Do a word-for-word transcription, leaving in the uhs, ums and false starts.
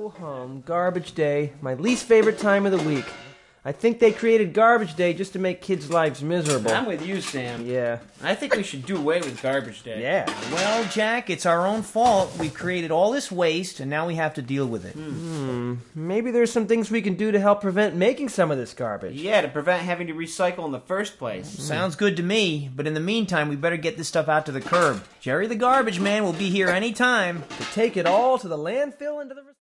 Go home. Garbage day. My least favorite time of the week. I think they created Garbage Day just to make kids' lives miserable. I'm with you, Sam. Yeah. I think we should do away with Garbage Day. Yeah. Well, Jack, it's our own fault. We created all this waste, and now we have to deal with it. Hmm. Maybe there's some things we can do to help prevent making some of this garbage. Yeah, to prevent having to recycle in the first place. Sounds good to me, but in the meantime, we better get this stuff out to the curb. Jerry the garbage man will be here any time. To take it all to the landfill and to the...